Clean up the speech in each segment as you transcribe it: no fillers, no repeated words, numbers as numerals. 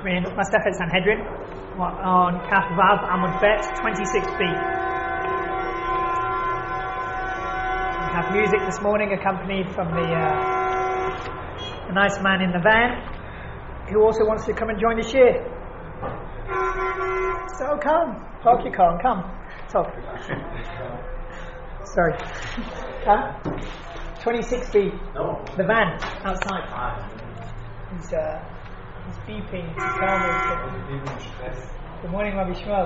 We're in Masechet Sanhedrin on Kaf Vav Amud Bet 26b. We have music this morning accompanied from the nice man in the van who also wants to come and join the shir. So come, park your car and come. So, sorry. Huh? 26b. No. The van outside. He's beeping to tell me. Good morning, Rabbi Shmuel.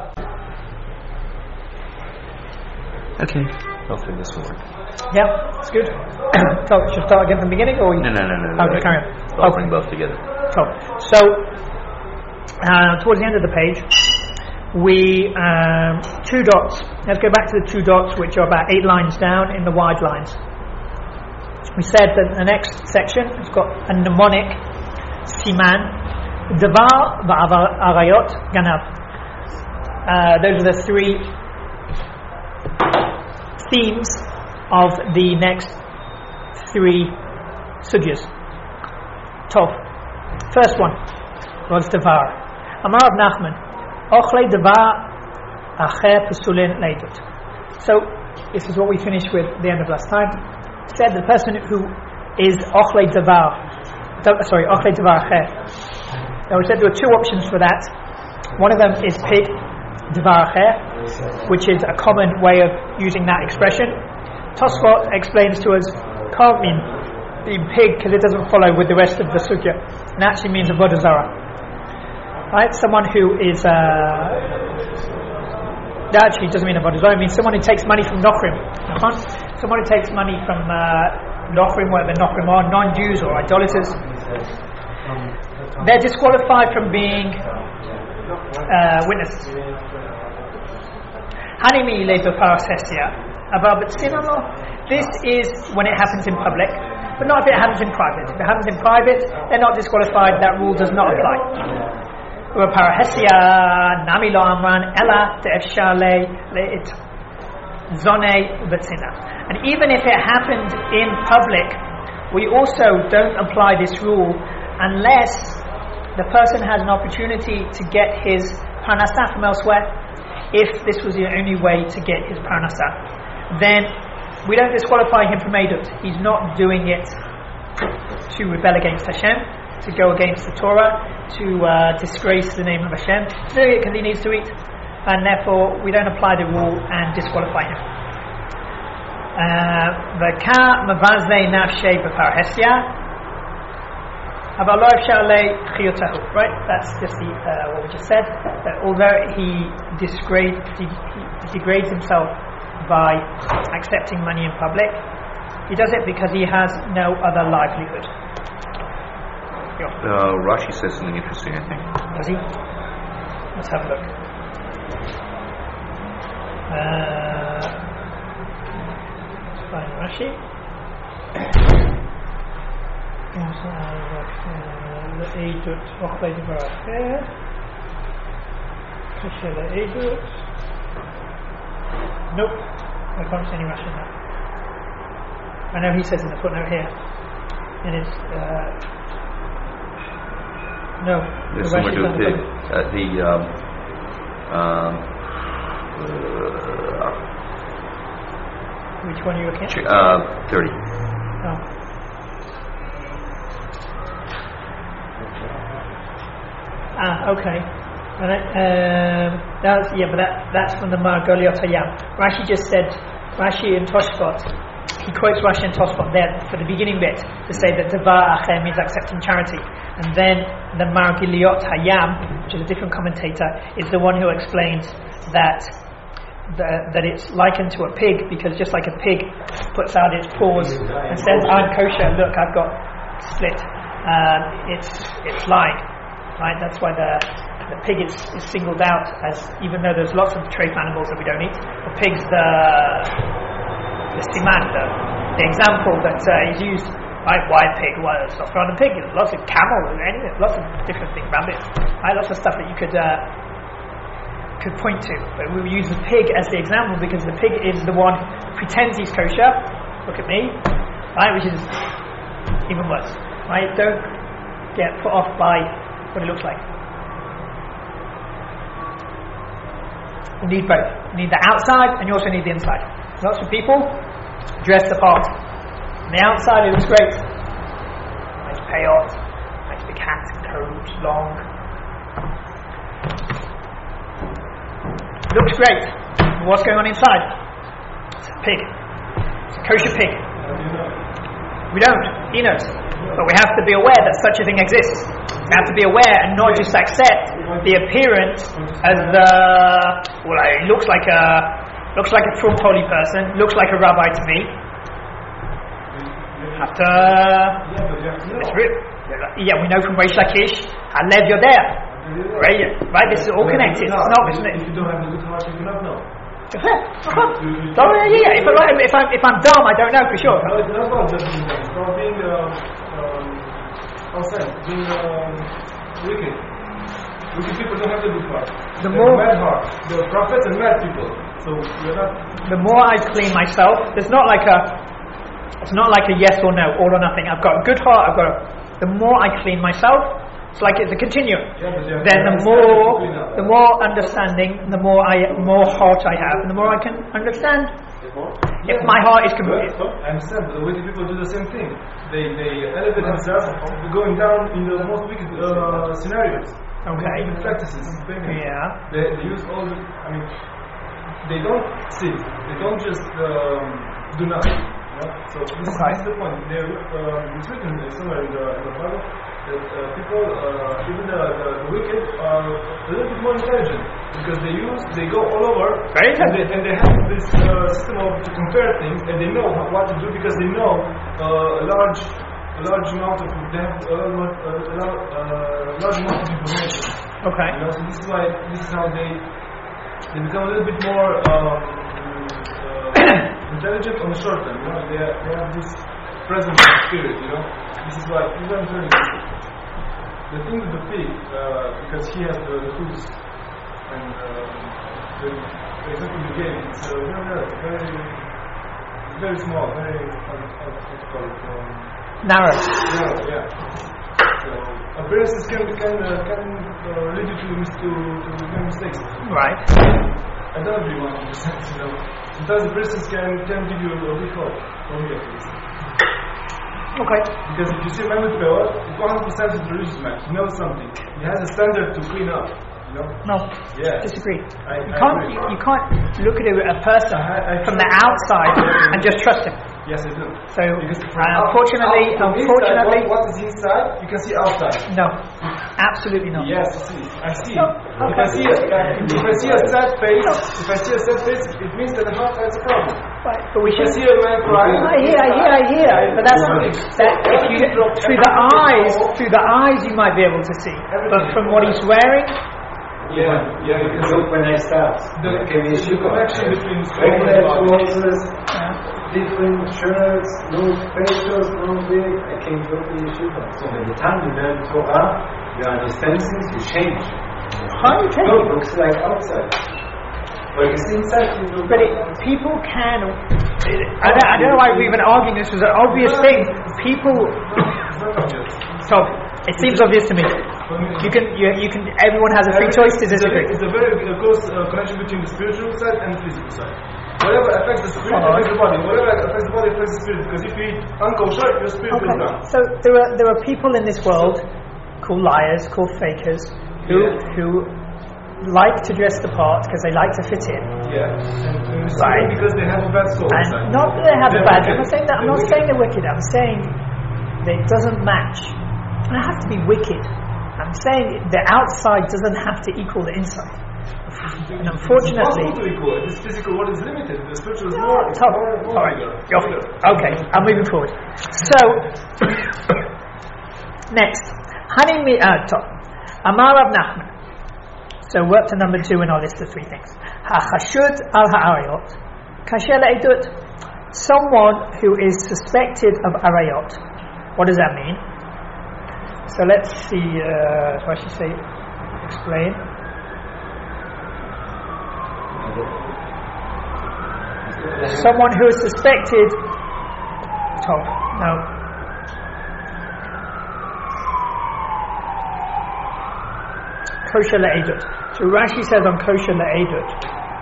Okay. Hopefully this will work. Yeah, it's good. So, should I start again from the beginning, or No. Okay, carry on. I'll bring both together. So, towards the end of the page, we 2 dots. Let's go back to the 2 dots, which are about 8 lines down in the wide lines. We said that the next section has got a mnemonic siman. Davar va'arayot ganav. Those are the 3 themes of the next 3 sugyas. Tov. First one was davar. Amar Rav Nachman, ochlei davar acher pesulin leidut. So this is what we finished with at the end of last time. Said the person who is ochlei davar acher. Now we said there were 2 options for that. One of them is pig, davar acher, which is a common way of using that expression. Tosfot explains to us, can't mean being pig because it doesn't follow with the rest of the sugya. It actually means avodah zarah. Right? Someone who is that actually doesn't mean avodah zarah. It means someone who takes money from Nochrim. Someone who takes money from Nochrim, whatever Nochrim are, non-Jews or idolaters. They're disqualified from being witnesses. Hanimi le b'parashesia above sinamo. This is when it happens in public, but not if it happens in private. If it happens in private, they're not disqualified. That rule does not apply. B'parashesia nami lo amran ela te'efshar le'it zonei v'tzina. And even if it happened in public, we also don't apply this rule unless the person has an opportunity to get his parnasah from elsewhere. If this was the only way to get his parnasah, then we don't disqualify him from Eidut. He's not doing it to rebel against Hashem, to go against the Torah, to disgrace the name of Hashem. He's doing it because he needs to eat, and therefore we don't apply the rule and disqualify him. V'ka mavazei nafshei b'parhesia. Right, that's just what we just said. That although he degrades himself by accepting money in public, he does it because he has no other livelihood. Rashi says something interesting, I think. Does he? Let's have a look. Let's find Rashi. לעדות אוכלי דבר אחר כשלעדות nope, I can't see any Russian now. I know he says in the footnote here and it's no, there's somewhere to pig which one are you looking at? 30. Oh. Okay. And that's from the Margoliot Hayam. Rashi just said, Rashi and Tosfot, he quotes Rashi and Tosfot there for the beginning bit to say that Davar Acher means accepting charity. And then the Margoliot Hayam, which is a different commentator, is the one who explains that it's likened to a pig, because just like a pig puts out its paws and says, I'm kosher, look, I've got split. It's lying. Right, that's why the pig is singled out as, even though there's lots of treif animals that we don't eat, the pig's the siman, the example that is used. Right, why a pig? Well, it's not from a pig. There's lots of camel, anything, lots of different things, rabbit, right, lots of stuff that you could point to. But we use the pig as the example because the pig is the one who pretends he's kosher. Look at me, right, which is even worse. Right, don't get put off by what it looks like. You need both. You need the outside and you also need the inside. Lots of people dress the part. On the outside it looks great. Nice payot, nice big hat, coat, long. Looks great. But what's going on inside? It's a pig. It's a kosher pig. We don't. He knows. But we have to be aware that such a thing exists. We have to be aware and not just accept the appearance as it looks like a from holy person, looks like a rabbi to me. We know from Reish Lakish, Halev Yodea. Right? This is all connected. It's not. If you don't have a good heart, you cannot know. If I'm dumb, I don't know for sure. No, it's not about just being dumb. It's about being wicked. Wicked people don't have the good heart. They have mad heart. They're prophets and mad people. So you're not. The more I clean myself, it's not like a yes or no, all or nothing. I've got a good heart. The more I clean myself, it's like it's a continuum. Then the more understanding, the more heart I have, and the more I can understand. If my heart is complete. I understand, but the wicked people do the same thing. They elevate themselves, going down in the most wicked scenarios. Okay. Wicked practices. Yeah. They use all the. They don't sin. They don't just do nothing. So this is the point. It's written somewhere in the Bible that people, even the wicked, are a little bit more intelligent because they go all over and they have this system to compare things and they know what to do because they know a large amount of information. Okay. So this is how they become a little bit more intelligent on the short term. They have this presence of spirit. This is why even turning the thing with the pig, because he has the hooves and the example you gave, it's very small, very how to call it? Narrow. Yeah. So appearances can lead you to make mistakes. Right. I don't agree 100%. Sometimes appearances can give you a big hope, for me at least. Okay. Because if you see a man with power, it's 100% is a religious man. He knows something. He has a standard to clean up. No. Yeah. Disagree. You can't look at a person from the outside and just trust him. Yes, I do. So unfortunately, what is inside, you can see outside. No, absolutely not. Yes, I see. No. Okay. If I see a sad face, it means that the heart has a problem. Right, but we should see a man crying. I hear. But if you through the eyes, you might be able to see. But from what he's wearing. Yeah, because look when I start. The connection between different shirts, no facials, no big. I came to the yeshiva. So by the time you learn Torah, you understand things, you change. How you change? No, it looks like outside. But it's inside. But people can. I don't know why we're even arguing. This was an obvious thing. People. So it seems obvious to me. You can. Everyone has a free choice to disagree. It's a very close connection between the spiritual side and the physical side. Whatever affects the spirit affects the body. Whatever affects the body affects the spirit. Because if you eat unkosher, your spirit goes down. So there are people in this world called liars, called fakers, who like to dress the part because they like to fit in. Yeah. And right. Because they have a bad soul. And not that they have a bad. I'm not saying that. I'm not saying they're wicked. I'm saying that it doesn't match. It doesn't have to be wicked. I'm saying the outside doesn't have to equal the inside. And unfortunately, this physical world is limited. The spiritual is more. All right. Okay, I'm moving forward. So next, Amar Rav Nachman. So we're up to number 2 in our list of 3 things. Hachashud al ha'arayot, kasher le'edut. Someone who is suspected of arayot. What does that mean? So let's see. So I should say, explain. Someone who is suspected. Kosher le'edut. So Rashi says on kosher le'edut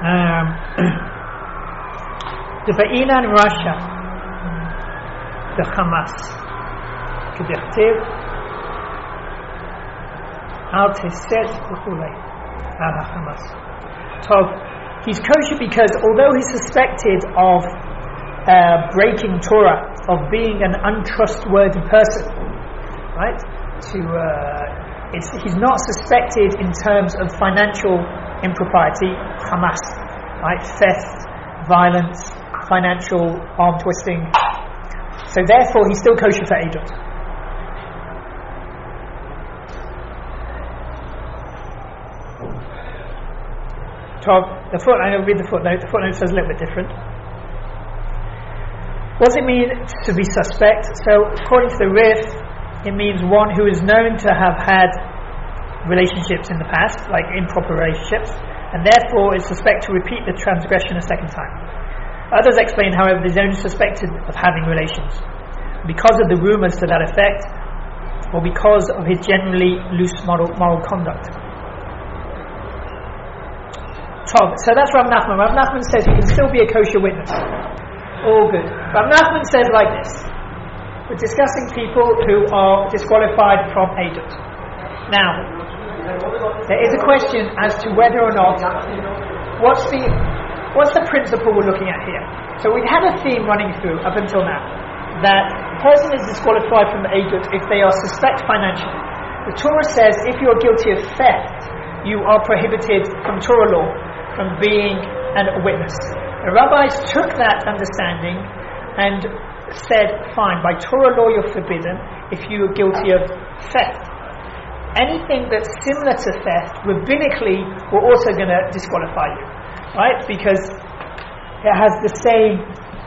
The Va'inan Rasha, the Hamas, K'dichtiv, Al Teset B'chulei, Al HaHamas. So he's kosher because although he's suspected of breaking Torah, of being an untrustworthy person, right? He's not suspected in terms of financial impropriety, Hamas, right? Theft, violence, financial arm twisting. So therefore, he's still kosher for Eidut. I read the footnote. The footnote says a little bit different. What does it mean to be suspect? So, according to the Rif, it means one who is known to have had relationships in the past, like improper relationships, and therefore is suspect to repeat the transgression a second time. Others explain, however, that he's only suspected of having relations because of the rumours to that effect, or because of his generally loose moral conduct. So that's Rav Nachman. Rav Nachman says he can still be a kosher witness. All good. Rav Nachman says like this: we're discussing people who are disqualified from Eidut. Now, there is a question as to whether or not what's the principle we're looking at here. So we had a theme running through up until now that a person is disqualified from Eidut if they are suspect financially. The Torah says if you are guilty of theft, you are prohibited from Torah law from being a witness. The rabbis took that understanding and said, fine, by Torah law you're forbidden if you are guilty of theft. Anything that's similar to theft, rabbinically, we're also going to disqualify you, right? Because it has the same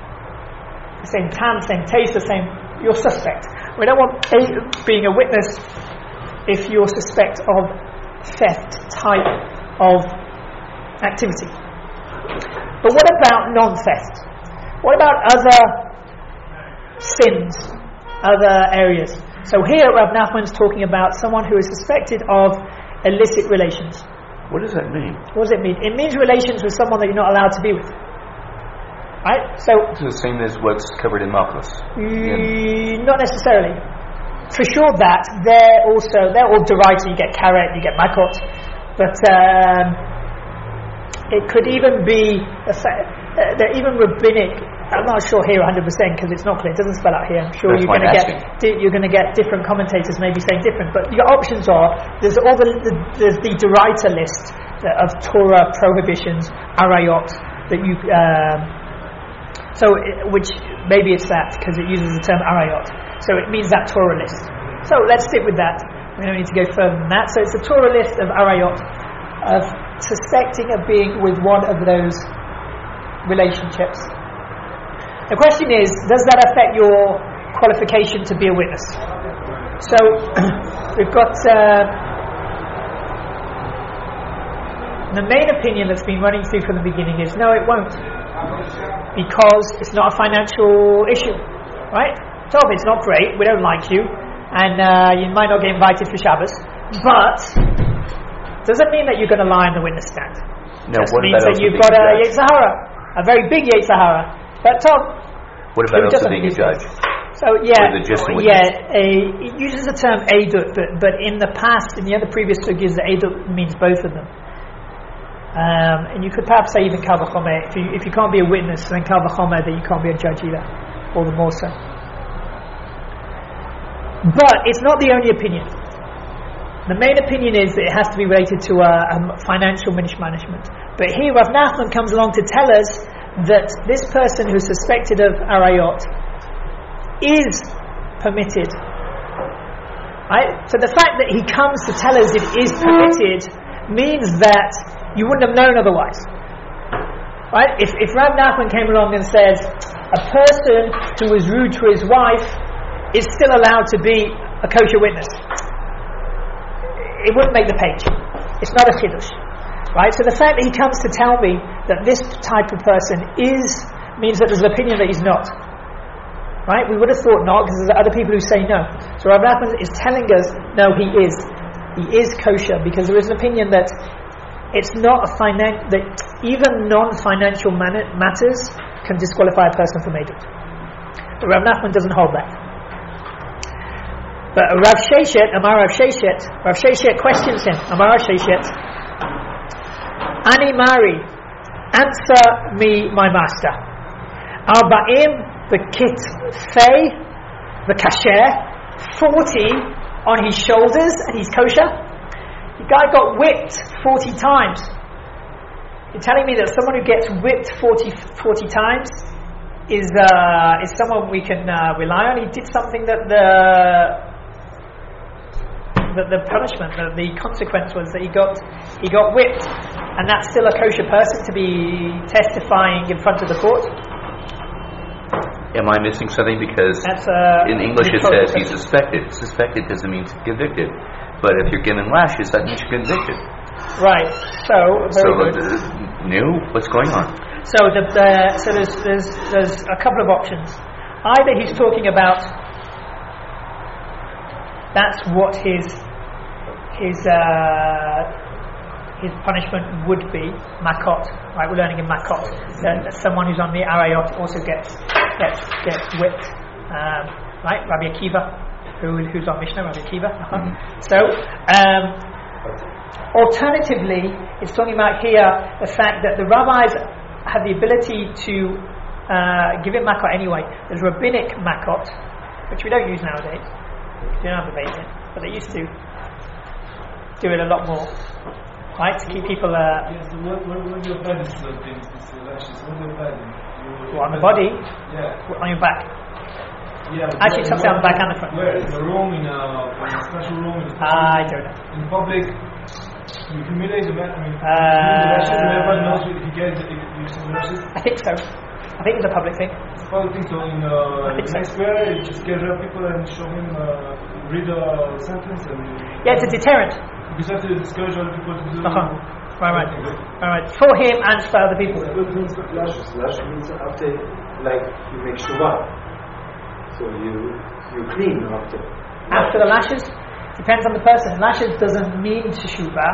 time, same taste, you're suspect. We don't want being a witness if you're suspect of theft type of activity. But what about non-theft? What about other sins, other areas? So here Rav Nachman's talking about someone who is suspected of illicit relations. What does that mean? What does it mean? It means relations with someone that you're not allowed to be with. Right? So it's the same as what's covered in Malchus. Not necessarily. For sure that they're all derived, you get karet, you get makot, but it could even be they're even rabbinic. I'm not sure here 100% because it's not clear. It doesn't spell out here. I'm sure you're going to get different commentators maybe saying different. But your options are there's the Deraita list of Torah prohibitions, arayot that you. Which maybe it's that because it uses the term arayot. So it means that Torah list. So let's stick with that. We don't need to go further than that. So it's a Torah list of arayot of suspecting of being with one of those relationships. The question is, does that affect your qualification to be a witness? So, we've got the main opinion that's been running through from the beginning is, no, it won't. Because it's not a financial issue. Right? So, it's not great, we don't like you, and you might not get invited for Shabbos, but does it mean that you're going to lie on the witness stand? No, it means that you've got a Yetzer Hara, a very big Yetzer Hara. But what about also being a judge? So it uses the term Eidut, but in the past, in the other previous sugyas, the Eidut means both of them. And you could perhaps say even Kal V'chomer, if you can't be a witness, then Kal V'chomer, then you can't be a judge either, all the more so. But it's not the only opinion. The main opinion is that it has to be related to financial management. But here Rav Nachman comes along to tell us that this person who's suspected of arayot is permitted. Right? So the fact that he comes to tell us it is permitted means that you wouldn't have known otherwise. Right? If Rav Nachman came along and says a person who was rude to his wife is still allowed to be a kosher witness, it wouldn't make the page. It's not a chiddush. Right? So the fact that he comes to tell me that this type of person means that there's an opinion that he's not. Right? We would have thought not, because there's other people who say no. So Rav Nachman is telling us, no, he is. He is kosher, because there is an opinion that it's not a that even non-financial matters can disqualify a person from Edut. But Rav Nachman doesn't hold that. But Rav Sheshet questions him. Amar Rav Sheshet, Ani Mari, answer me, my master. Arba'im, the kitfei, the kasher, 40 on his shoulders, and he's kosher. The guy got whipped 40 times. You're telling me that someone who gets whipped 40 times is someone we can rely on? He did something that the punishment, the consequence was that he got whipped, and that's still a kosher person to be testifying in front of the court. Am I missing something? Because in English it says he's suspected. Suspected doesn't mean convicted. But if you're given lashes, that means you're convicted. Right. So very good. New? What's going on? So there's a couple of options. Either he's talking about that's what his punishment would be, makot. Right, we're learning in makot that someone who's on the arayot also gets whipped. Right, Rabbi Akiva, who's on Mishnah, Rabbi Akiva. So, alternatively, it's talking about here the fact that the rabbis have the ability to give him makot anyway. There's rabbinic makot, which we don't use nowadays. We don't have a bait in, but they used to do it a lot more. Right, to keep people. Yes, what do you apply these things, these lashes? What do you apply them? On the body? Yeah. On your back? Yeah. Actually, it's upside on the back and the front. Where? In a room, in a special room? I don't know. In public, you humiliate the man. I mean, the lashes, and everyone knows if you get the lashes? I think so. I think it's a public thing. It's a public thing, so in the next square, you just gather people and show him, read a sentence and... Yeah, it's a deterrent. Because you have to discourage other people to do Right. For him and for other people. What means lashes? Lash means after, like, you make shuvah. So you clean after. After the lashes? Depends on the person. Lashes doesn't mean teshuvah.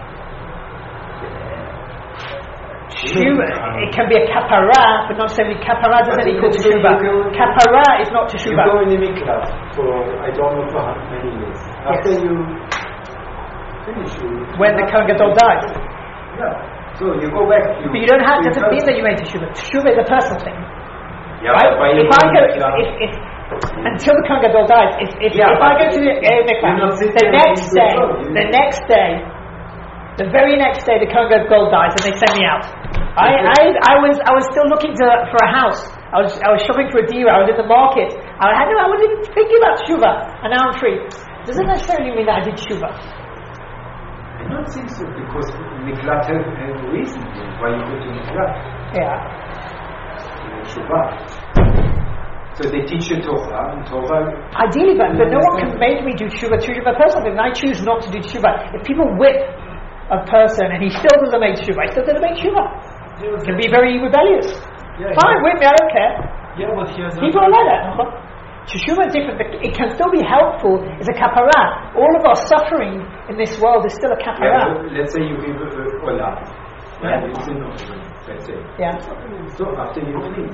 It can be a kapara, but not necessarily kapara doesn't equal teshuvah. Kapara is not teshuvah. You go in the mikvah for, I don't know for how many years. After you finish, when the Kohen Gadol died. Yeah. So you go back. But you don't have, doesn't mean that you made teshuvah. Teshuvah is a personal thing. Yeah, right? If I go, until the Kohen Gadol dies, if I go to the mikvah, the very next day, the Kohen Gadol dies, and they send me out. I was still looking for a house. I was shopping for a deer. I was in the market. I wasn't even thinking about teshuvah, and now I'm free. Doesn't necessarily mean that I did teshuvah. I don't think so, because miklat has a reason why you go to miklat. Yeah. So they teach you Torah, and Torah... Ideally, but no one can make me do teshuvah personally, and I choose not to do teshuvah. If people whip a person and he still doesn't make teshuvah, he still doesn't make teshuvah. He can be very rebellious. Fine, whip me, I don't care. Yeah, but he has people are like that. Teshuvah is different. It can still be helpful. It's a kapara. All of our suffering in this world is still a kapara. Yeah, let's say you give olah. Yeah. Let's say. Yeah. So after you clean.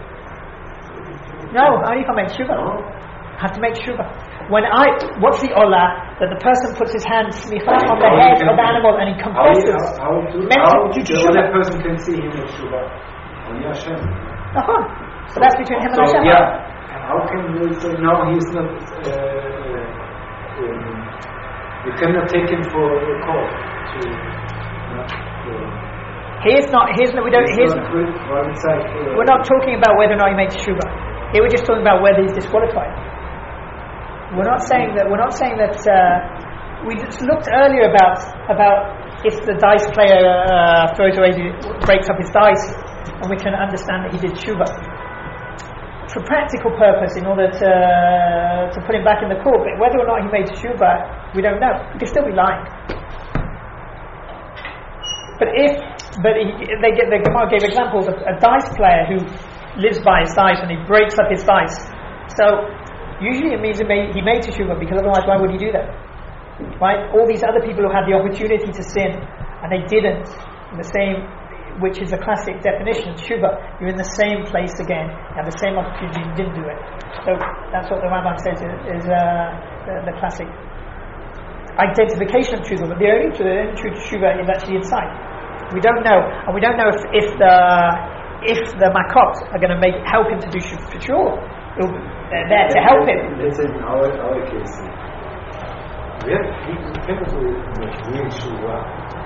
No, only if I make teshuvah. I have to make teshuvah. What's the olah? That the person puts his hand smicha on the head of the animal and he confesses. How the other person can see him in teshuvah? Only Hashem. So that's between him and Hashem. Yeah. How can you say no? He's not. You cannot take him for a court. We're not talking about whether or not he made teshuvah. Here we're just talking about whether he's disqualified. We're not saying that. We just looked earlier about if the dice player breaks up his dice, and we can understand that he did teshuvah. For practical purpose, in order to put him back in the court, but whether or not he made teshuvah, we don't know. He could still be lying. But the Gemara gave examples of a dice player who lives by his dice and he breaks up his dice. So usually it means he made teshuvah, because otherwise why would he do that? Right? All these other people who had the opportunity to sin and they didn't, in the same, which is a classic definition of tshuva, you're in the same place again, you have the same opportunity, you didn't do it. So that's what the Rambam says is the classic identification of tshuva, but the only true tshuva is actually inside. We don't know, and we don't know if the makot are going to help him to do tshuva. They're there to help him. Let's say in our case, we have people who doing tshuva.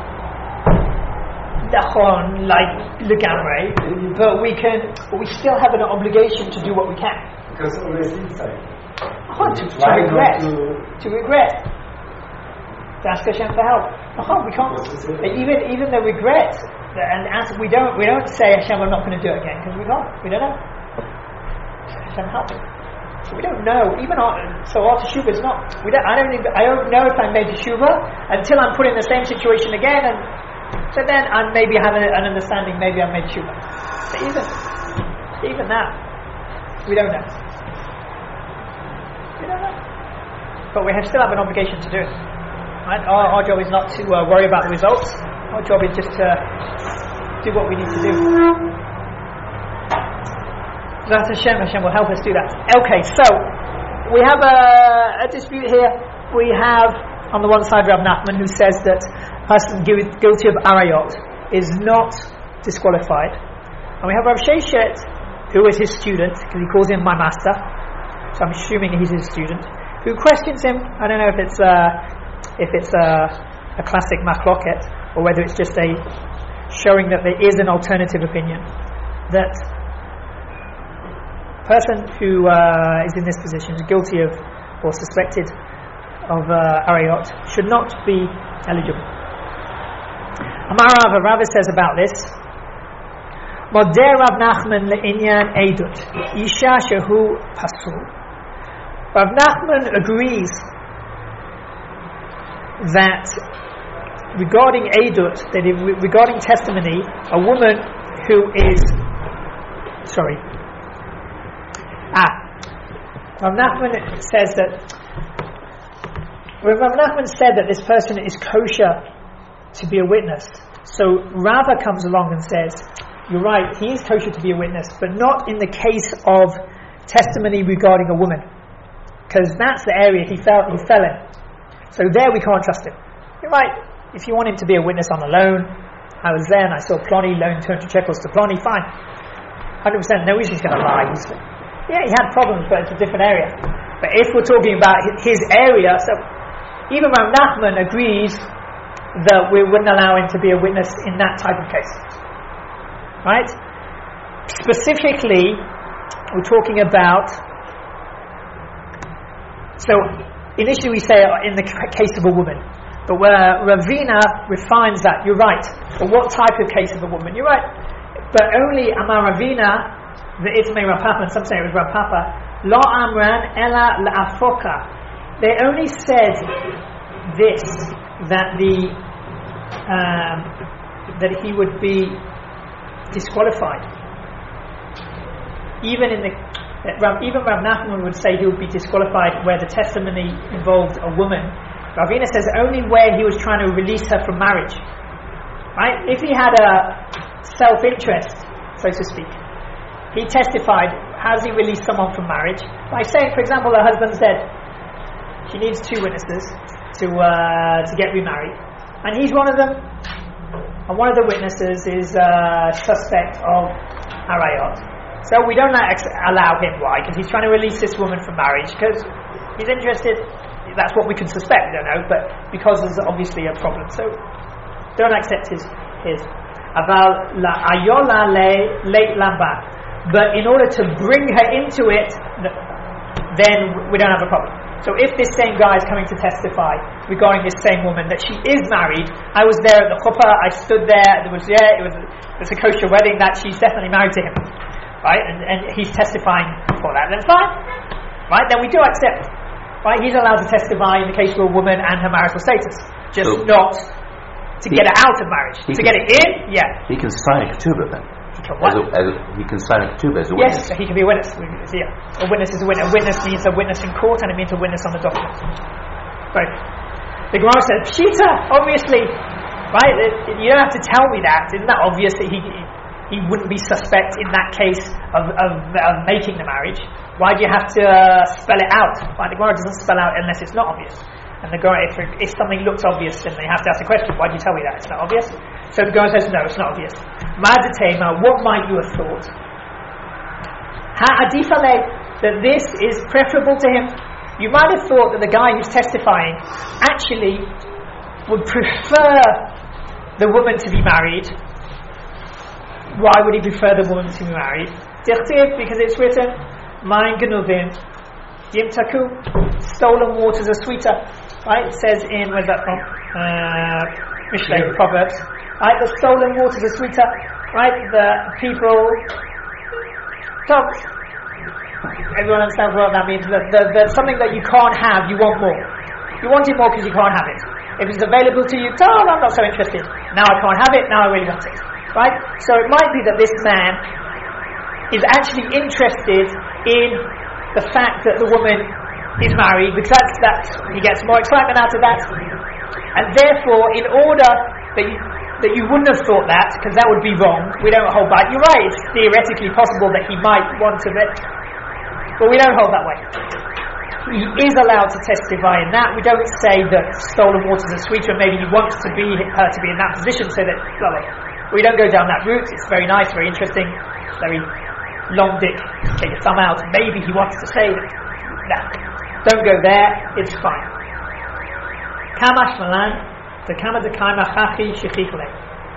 Like legamrei, but we still have an obligation to do what we can. Because always inside. To regret. To ask Hashem for help. We can't. Even the regret, and we don't say Hashem, I'm not going to do it again, because we can't. We don't know. Hashem help me. So we don't know. Even our teshuvah is not. I don't know if I made teshuvah until I'm put in the same situation again, and so then I maybe have an understanding. Maybe I made teshuvah. But even that, we don't know. We don't know. But we still have an obligation to do it. Right? Our job is not to worry about the results. Our job is just to do what we need to do. That's Hashem will help us do that. Okay, so we have a dispute here. We have on the one side Rav Nachman, who says that a person guilty of arayot is not disqualified, and we have Rav Sheshet, who is his student, because he calls him my master, so I'm assuming he's his student, who questions him. I don't know if it's a classic machloket, or whether it's just a showing that there is an alternative opinion, that a person who is in this position, is guilty of or suspected of arayot, should not be eligible. Amar Rava says about this, Modeh Rav Nachman le'inyan edut isha shehu pasul. Rav Nachman agrees that regarding edut, regarding testimony, a woman who is Rav Nachman says that Rav Nachman said that this person is kosher to be a witness. So Rava comes along and says, you're right, he is kosher to be a witness, but not in the case of testimony regarding a woman, because that's the area he fell in. So there we can't trust him. You're right, if you want him to be a witness on a loan, I was there and I saw Ploni loan 200 shekels to Ploni, fine. 100% no he's going to lie. He had problems, but it's a different area. But if we're talking about his area, so even Rav Nachman agrees that we wouldn't allow him to be a witness in that type of case. Right? Specifically, we're talking about, so initially we say in the case of a woman, but where Ravina refines that, you're right, but what type of case of a woman? You're right, but only Amar Ravina, the Itmei Rav Papa, and some say it was Rav Papa, Lo Amran Ela La'afoka. They only said this, that that he would be disqualified. Even Rav Nachman would say he would be disqualified where the testimony involved a woman. Ravina says only where he was trying to release her from marriage. Right? If he had a self-interest, so to speak, he testified. How does he release someone from marriage? By saying, for example, the husband's dead. She needs 2 witnesses to get remarried, and he's one of them. And one of the witnesses is suspect of arayot. So we don't allow him. Why? Because he's trying to release this woman from marriage. Because he's interested. That's what we can suspect. We don't know, but because there's obviously a problem, so don't accept his. Aval la ayola late lamba. But in order to bring her into it, then we don't have a problem. So if this same guy is coming to testify regarding this same woman, that she is married, I was there at the chuppah, I stood there, it was a kosher wedding, that she's definitely married to him, right? And he's testifying for that, then fine, right? Then we do accept, right? He's allowed to testify in the case of a woman and her marital status, just not to get her out of marriage. To get it in, yeah. He can sign a ketubah then. He can sign a ketubah as a witness. Yes, he can be a witness. Yeah. A witness is a witness. A witness means a witness in court, and it means a witness on the document. Right. The Gemara said, Pshita, obviously, Right? You don't have to tell me that. Isn't that obvious that he wouldn't be suspect in that case of making the marriage? Why do you have to spell it out? Right? The Gemara doesn't spell out unless it's not obvious. And the Gemara, if something looks obvious, then they have to ask the question, why do you tell me that? It's not obvious? So the Gemara says, no, it's not obvious. Ma'adatema, what might you have thought? Ha'adifale, that this is preferable to him. You might have thought that the guy who's testifying actually would prefer the woman to be married. Why would he prefer the woman to be married? Because it's written, Ma'in Genuvim, Yimtaku, stolen waters are sweeter. Right? It says in, where's that from? Mishlei, Proverbs. Right? The stolen waters are sweeter. Right? The people talk. Everyone understands what that means. The something that you can't have, you want more. You want it more because you can't have it. If it's available to you, I'm not so interested. Now I can't have it, now I really want it. Right? So it might be that this man is actually interested in the fact that the woman is married, because that's he gets more excitement out of that. And therefore, in order that you wouldn't have thought that, because that would be wrong, we don't hold back. You're right, it's theoretically possible that he might want to, but we don't hold that way. He is allowed to testify in that. We don't say that stolen waters are sweeter and maybe he wants her to be in that position so that, we don't go down that route. It's very nice, very interesting, very long dick, take your thumb out, maybe he wants to say that. No, don't go there, it's fine. Kamash malan, the kama de kaima chachi shechichle.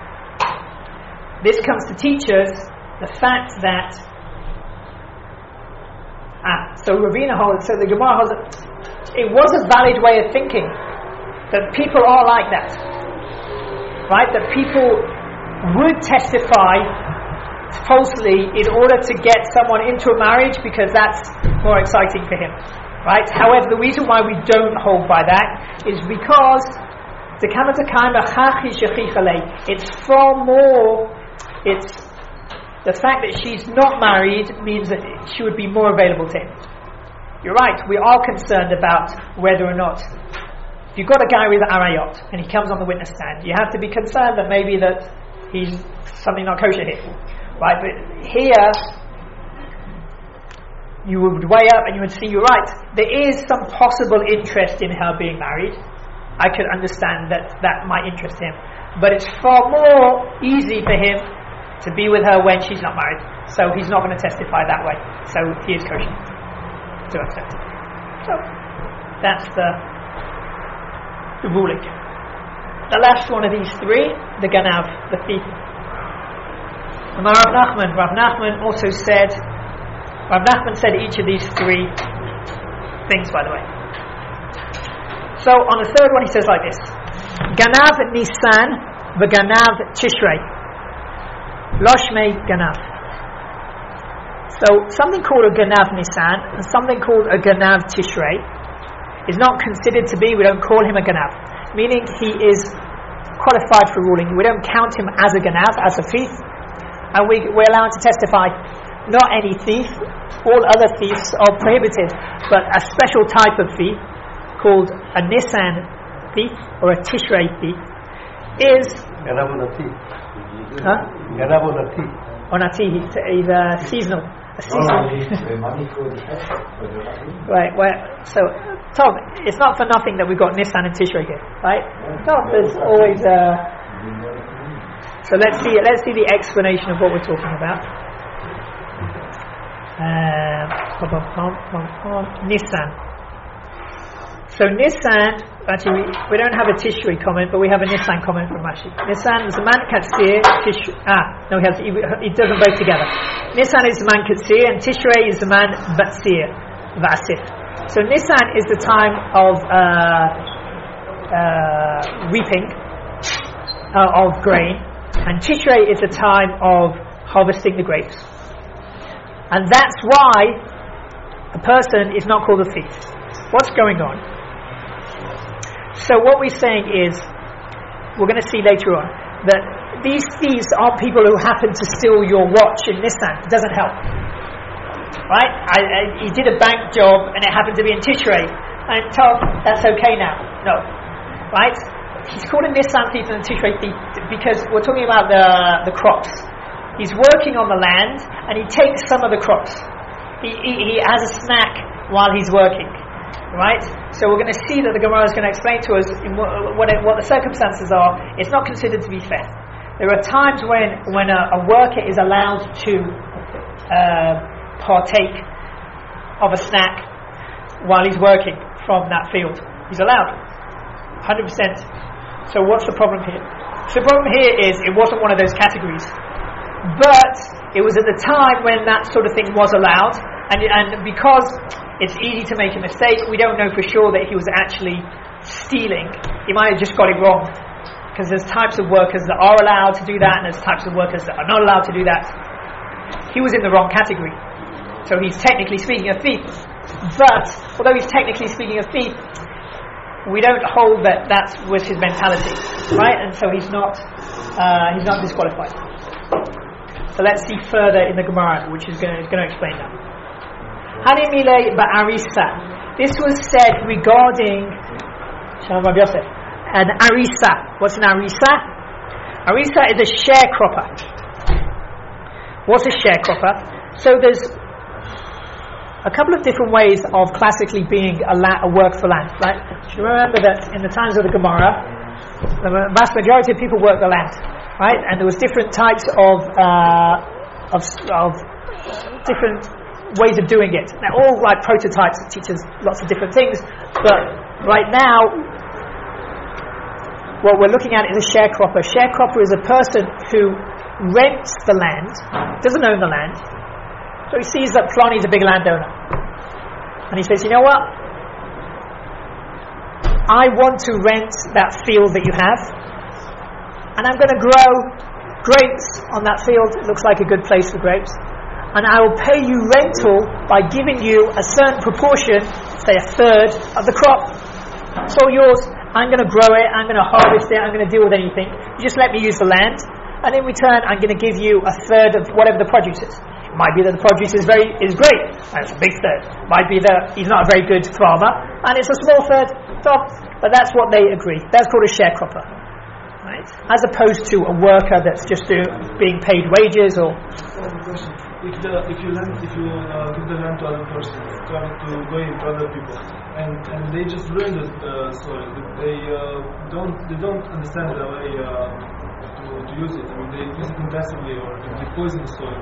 This comes to teach us the fact that so Ravina holds, so the Gemara holds, it was a valid way of thinking that people are like that, right? That people would testify falsely in order to get someone into a marriage because that's more exciting for him, right? However, the reason why we don't hold by that is because it's far more, the fact that she's not married means that she would be more available to him. You're right, we are concerned about whether or not, if you've got a guy with arayot and he comes on the witness stand, you have to be concerned that maybe that he's something not kosher here, right? But here you would weigh up and you would see, you're right, there is some possible interest in her being married. I could understand that might interest him, but it's far more easy for him to be with her when she's not married, so he's not going to testify that way, so he is kosher to accept it. So that's the ruling. The last one of these three, the ganav, the thief. Rav Nachman also said, Rav Nachman said each of these three things, by the way. So on the third one he says like this: Ganav Nisan v'Ganav Tishrei Loshmei Ganav. So something called a Ganav Nisan and something called a Ganav Tishrei is not considered to be, we don't call him a Ganav, meaning he is qualified for ruling. We don't count him as a Ganav, as a thief, and we're allowed to testify. Not any thief, all other thieves are prohibited, but a special type of thief called a Nisan thief or a Tishrei thief is Ganav on a thief. Huh? Ganav on a thief. On a thief, he's seasonal. Right, well, so Tom, it's not for nothing that we've got Nisan and Tishrei here, right? Tom, there's always so let's see the explanation of what we're talking about. Nisan. So Nisan, actually we don't have a Tishrei comment, but we have a Nisan comment from Rashi. Nisan is the man katsir. He does them both together. Nisan is the man katsir, and Tishrei is the man vasif. So Nisan is the time of reaping of grain, and Tishrei is the time of harvesting the grapes. And that's why a person is not called a thief. What's going on? So what we're saying is, we're going to see later on, that these thieves aren't people who happen to steal your watch in Nisan. It doesn't help. Right? He did a bank job and it happened to be in Tishrei. And Tom, that's okay now. No. Right? he's called a Nisan thief and a Tishrei thief because we're talking about the crops. He's working on the land and he takes some of the crops. He has a snack while he's working, right? So we're going to see that the Gemara is going to explain to us what the circumstances are. It's not considered to be fair. There are times when a worker is allowed to partake of a snack while he's working from that field. He's allowed 100%. So what's the problem here? So the problem here is it wasn't one of those categories. But it was at the time when that sort of thing was allowed, and because it's easy to make a mistake, we don't know for sure that he was actually stealing. He might have just got it wrong, because there's types of workers that are allowed to do that, and there's types of workers that are not allowed to do that. He was in the wrong category, so he's technically speaking a thief. But although he's technically speaking a thief, we don't hold that was his mentality, right? And so he's not disqualified. So let's see further in the Gemara, which is going to explain that. Hanimile ba'arisa. This was said regarding an arisa. What's an arisa? Arisa is a sharecropper. What's a sharecropper? So there's a couple of different ways of classically being a work for land, right? You remember that in the times of the Gemara, the vast majority of people work the land, right? And there was different types of different ways of doing it. They're all like prototypes that teach us lots of different things. But right now, what we're looking at is a sharecropper. Sharecropper is a person who rents the land, doesn't own the land. So he sees that Plani is a big landowner, and he says, "You know what? I want to rent that field that you have, and I'm going to grow grapes on that field. It looks like a good place for grapes, and I will pay you rental by giving you a certain proportion, say a third of the crop. It's all yours. I'm going to grow it. I'm going to harvest it. I'm going to deal with anything. You just let me use the land, and in return, I'm going to give you a third of whatever the produce is." Might be that the produce is great, and it's a big third. Might be that he's not a very good farmer, and it's a small third. But that's what they agree. That's called a sharecropper, right? As opposed to a worker that's just being paid wages or. If you give the land to other persons, to go into other people, and they just ruin the soil. They don't understand the way. To use it. I mean, they use it intensively or they poison the soil.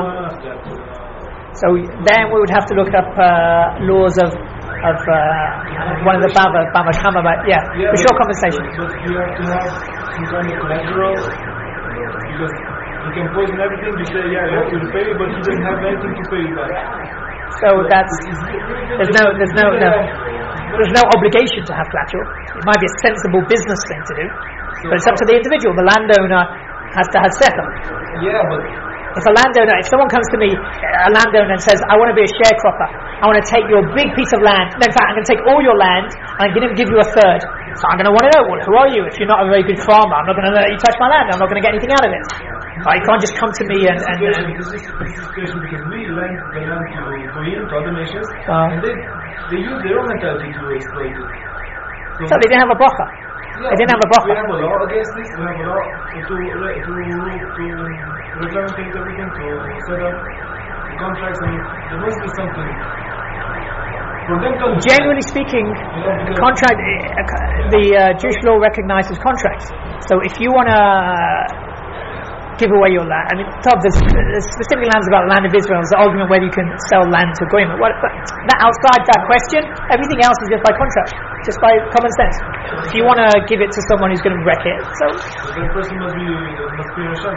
So then we would have to look up laws of one of the Bava Kama, but for sure compensation. But you have to have some kind of collateral because you can poison everything. You say, you have to repay, but he doesn't have anything to pay you back. So there's no obligation to have collateral. It might be a sensible business thing to do. But it's up to the individual. The landowner has to have sechel. Yeah, but if someone comes to me, a landowner, and says, "I want to be a sharecropper. I want to take your big piece of land. No, in fact, I'm going to take all your land and I'm going to give you a third." So I'm going to want to know, well, who are you? If you're not a very good farmer, I'm not going to let you touch my land. I'm not going to get anything out of it. You can't just come to me and this is the situation because we lend the land to other nations, and they use their own mentality to exploit it. So they didn't have a bracha. They didn't have a bracha. We have a law against this. We have a law to reglamentate everything, to set up the contracts, and there must be something. Generally speaking, the Jewish law recognizes contracts. So if you want to give away your land, I mean, there's specific lands about the land of Israel. There's an argument whether you can sell land to Goyim. But outside that question, everything else is just by contract, just by common sense. If you want to give it to someone who's going to wreck it, so the person must be Hashem.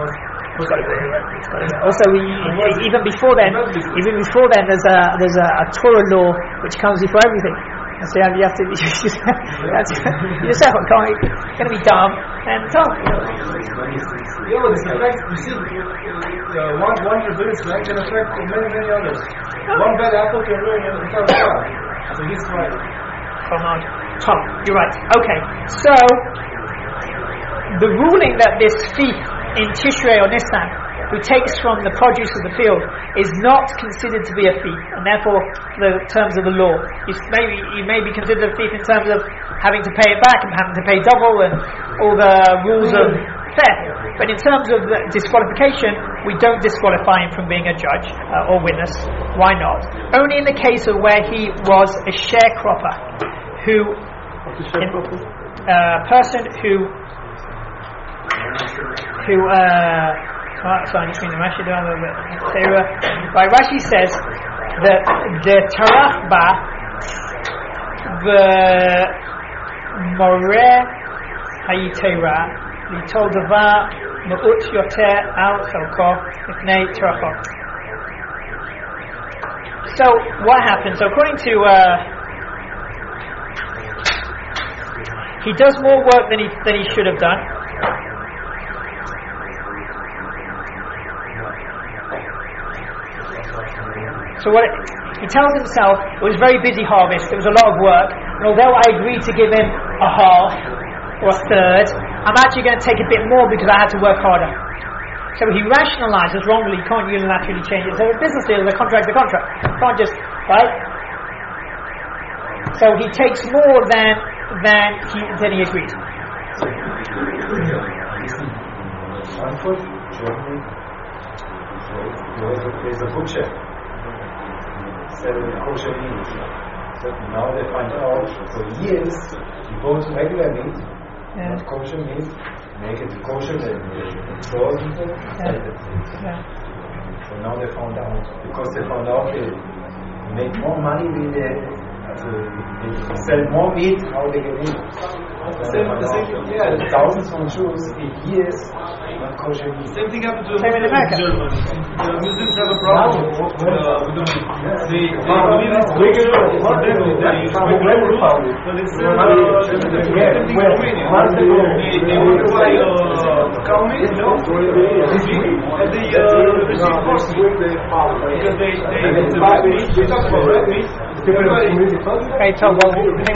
Also, even before then, there's a Torah law which comes before everything. And so you have to yourself going to be dumb and tough. Yeah, but this affects. You see, one reverse right can affect many others. One bad apple can ruin an entire crop. So he's right. Tom, you're right. Okay, so the ruling that this thief in Tishrei or Nisan who takes from the produce of the field is not considered to be a thief, and therefore, the terms of the law, he may be considered a thief in terms of having to pay it back and having to pay double and all the rules of theft. But in terms of the disqualification, we don't disqualify him from being a judge or witness. Why not? Only in the case of where he was a sharecropper, a person who sorry, I'm just reading the Rashi down a little bit. Right, Rashi says that the Tarach Ba the Moreh Hayitera Litol Davar Me'ut Yoter Al Chalko Ifnei Teracho. So what happened? So according to he does more work than he should have done. So he tells himself, it was a very busy harvest, it was a lot of work, and although I agreed to give him a half or a third, I'm actually going to take a bit more because I had to work harder. So he rationalizes wrongly, he can't unilaterally change it. So a business deal is a contract. Can't just, right? So he takes more than he agreed. Frankfurt, Germany, there's a butcher selling kosher meat. So now they find out, for years, you go to regular meat, not kosher meat, make it kosher, then frozen it, sell it. So now they found out, because they found out they make more money with they sell more meat, how they get in. Thousands of Jews eat years not kosher meat. Same thing happened to America. Germany. The Muslims have a problem with the meat. They believe it's kosher for them. They expect no rules. But it's the same thing in Romania. They want to buy cow meat, and they receive horse meat. Because it's a red meat. We talk about red meat. Okay, so